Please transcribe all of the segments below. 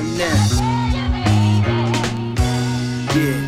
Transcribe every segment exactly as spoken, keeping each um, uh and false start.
now. Yeah.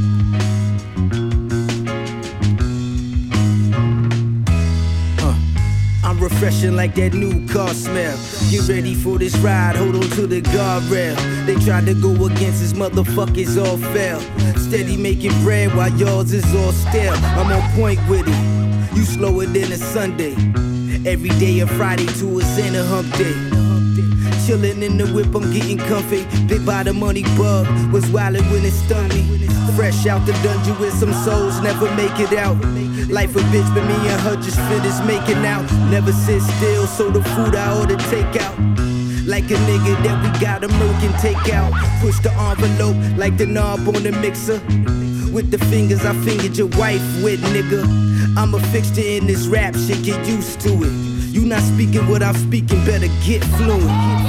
Refreshing like that new car smell. Get ready for this ride, hold on to the guardrail. They tried to go against us, motherfuckers all fell. Steady making bread while yours is all stale. I'm on point with it, you slower than a Sunday. Every day a Friday to a Santa hump day. Chillin' in the whip, I'm getting comfy. Big by the money bug, was wildin' when it stung me. Fresh out the dungeon with some souls, never make it out. Life a bitch, but me and her just finished making out. Never sit still, so the food I order take out. Like a nigga that we got a milk and take out. Push the envelope like the knob on the mixer. With the fingers I fingered your wife with, nigga. I'm a fixture in this rap shit, get used to it. You not speaking what I'm speaking, better get fluent.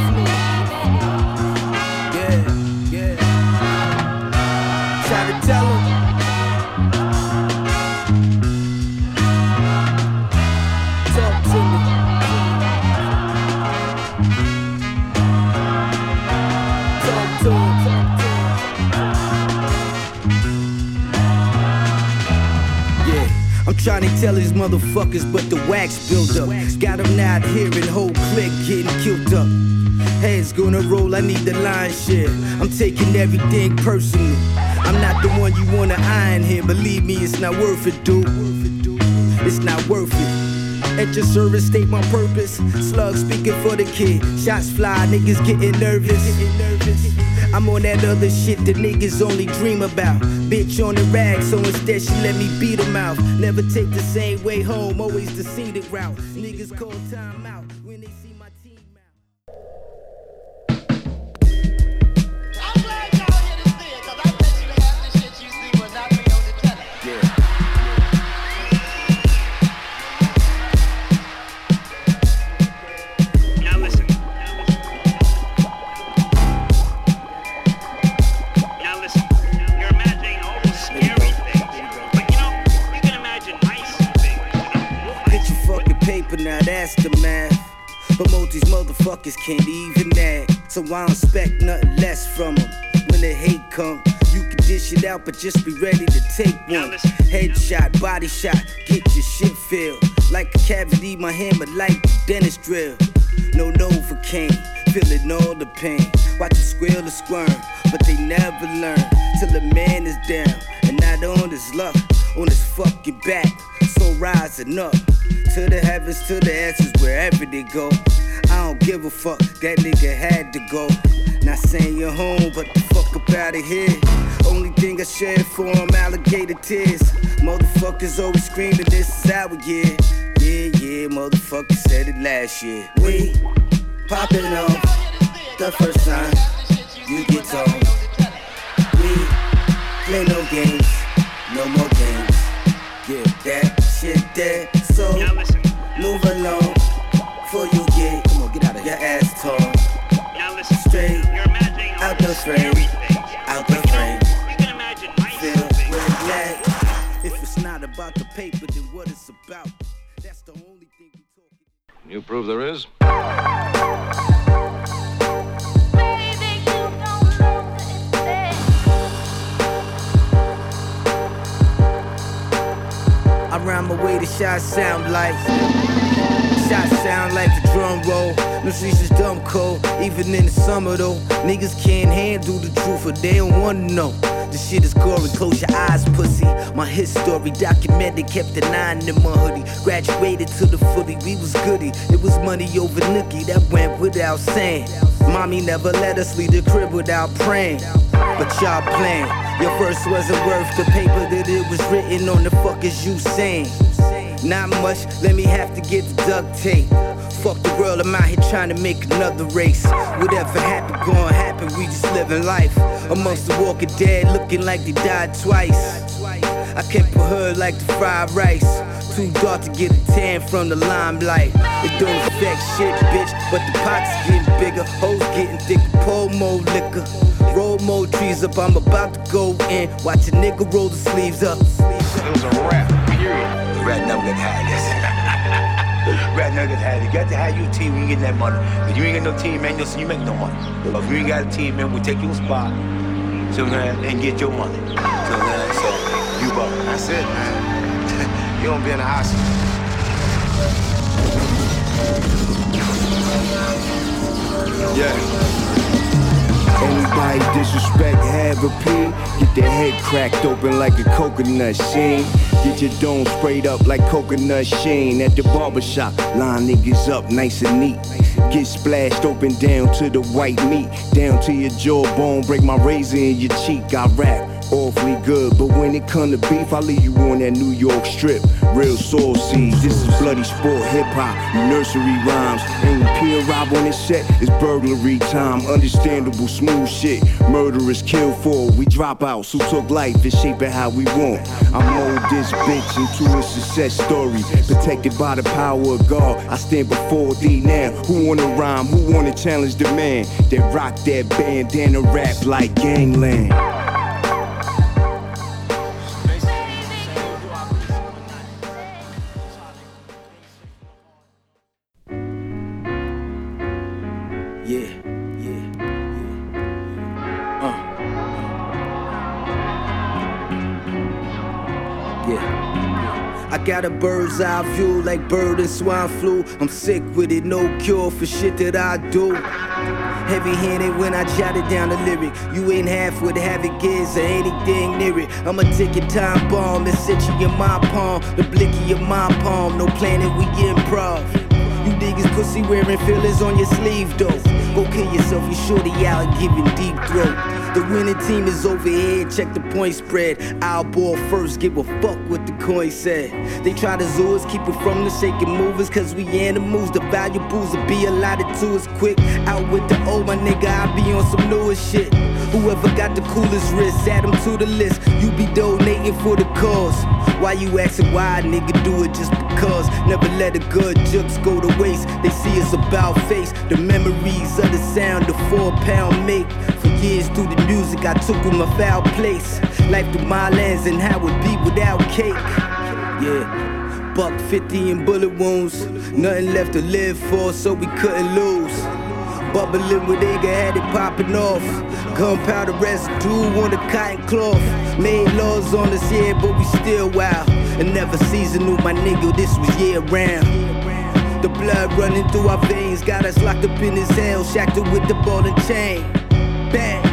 Yeah, yeah. Try to tell him. Talk to me. Talk to him. Yeah, I'm trying to tell these motherfuckers, but the wax build up. Got them not hearing, whole clique getting killed up. Heads gonna roll, I need the line share. I'm taking everything personal. I'm not the one you wanna iron here. Believe me, it's not worth it, dude. It's not worth it. At your service, state my purpose. Slug speaking for the kid. Shots fly, niggas getting nervous. I'm on that other shit that niggas only dream about. Bitch on the rag, so instead she let me beat them out. Never take the same way home, always the scenic route. Niggas call time out when they see my team out. I'm glad y'all here to see it, cause I bet you half the shit you see will not be on the telly. Yeah. Now listen. Now listen. You're imagining all those scary things. But you know, you can imagine nice things. Get your fucking paper now, that's the math. But most these motherfuckers can't even act. So I don't expect nothing less from them. When the hate come, you can dish it out, but just be ready to take one. Headshot, body shot, get your shit filled. Like a cavity, my hammer like the dentist drill. No Novocaine, feeling all the pain. Watch them squeal and squirm, but they never learn. Till the man is down, and not on his luck, on his fucking back. So rising up, to the heavens, to the ashes, wherever they go. I don't give a fuck, that nigga had to go. Not saying you're home, but the fuck up out of here. Only thing I shed for him, alligator tears. Motherfuckers always screaming, this is our year. Yeah, yeah, motherfuckers said it last year. We popping off the first time you get told. We play no games, no more games. Yeah, that shit there, so Now listen. move along before you get, come on, get out of your ass torn. Now listen. Straight You're imagining all out the those frame, scary things. out the But you know, frame. you can imagine nice Feel things. with that. If it's not about the paper, then what it's about. That's the only thing we talking. You prove there is? I rhyme my way, the shots sound like. Shots sound like the drum roll. No streets is dumb cold, even in the summer though. Niggas can't handle the truth, or they don't wanna know. This shit is gory, close your eyes, pussy. My hit story documented, kept the nine in my hoodie. Graduated to the footy, we was goody. It was money over nookie, that went without saying. Mommy never let us leave the crib without praying. But y'all playing, your verse wasn't worth the paper that it was written on. The fuck is you saying? Not much, let me have to get the duct tape. Fuck the world, I'm out here trying to make another race. Whatever happened, gonna happen, we just living life. Amongst the walking dead, looking like they died twice. I can't put her like the fried rice. Too dark to get a tan from the limelight. It don't affect shit, bitch, but the pots getting bigger. Hoes getting thicker, pour more liquor. Roll more trees up, I'm about to go in. Watch a nigga roll the sleeves up. It was a rap, period. Red number had this. Rap niggas have, you got to have your team when you get that money. If you ain't got no team, man, you make no money. But if you ain't got a team, man, we'll take you a spot, so, man, and get your money. So, man, so, you ball. That's it, man. You don't be in the hospital. Yeah. Anybody disrespect, have a pee. Get their head cracked open like a coconut sheen. Get your dome sprayed up like coconut sheen. At the barbershop, line niggas up nice and neat. Get splashed open down to the white meat. Down to your jawbone, break my razor in your cheek. I rap awfully good, but when it come to beef, I leave you on that New York strip. Real soul seeds, this is bloody sport, hip-hop, nursery rhymes. And when P arrive on this set, it's burglary time. Understandable, smooth shit, murderers kill for. We drop outs who took life and shape it how we want. I mold this bitch into a success story. Protected by the power of God, I stand before thee now. Who wanna rhyme, who wanna challenge the man that rock that bandana rap like gangland? Yeah, yeah, yeah. Uh. Yeah. I got a bird's eye view like bird and swine flu. I'm sick with it, no cure for shit that I do. Heavy-handed when I jotted down the lyric. You ain't half what havoc is or anything near it. I'ma take your time bomb and set you in my palm. The blicky of my palm, no planet, we improv. You niggas pussy wearing fillers on your sleeve though. Go kill yourself, you shorty out giving deep throat. The winning team is over here, check the point spread. I'll ball first, give a fuck what the coin said. They try to zoo us, keep it from the shaking movers, cause we animals, the valuables will be allotted to us quick. Out with the old, my nigga, I be on some newer shit. Whoever got the coolest wrist, add them to the list. You be donating for the cause. Why you asking why, nigga, do it just because. Never let a good jokes go to waste. They see us about face, the memories of the sound the four pound make. For years through the music I took with my foul place. Life through my lens and how it be without cake. Yeah, buck fifty and bullet wounds. Nothing left to live for, so we couldn't lose. Bubbling with Igga, had it popping off. Gunpowder residue on the cotton cloth. Made laws on us, yeah, but we still wild. And never seasonal, my nigga, this was year round. The blood running through our veins got us locked up in this hell, shackled with the ball and chain. Bang.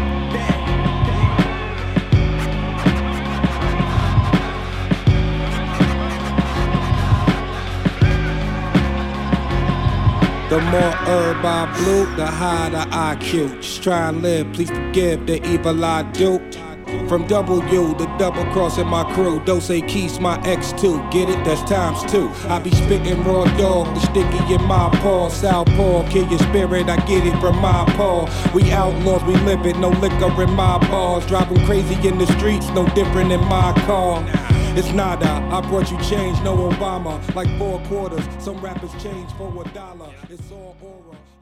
The more herb I blew, the higher the I Q. Just try and live, please forgive the evil I do. From W, the double crossing my crew. Dose Keys, my X two. Get it? That's times two. I be spitting raw dog, the sticky in my paw. Southpaw, kill your spirit, I get it from my paw. We outlaws, we live it, no liquor in my bars. Driving crazy in the streets, no different in my car. It's nada, I brought you change, no Obama. Like four quarters, some rappers change for a dollar. It's all aura.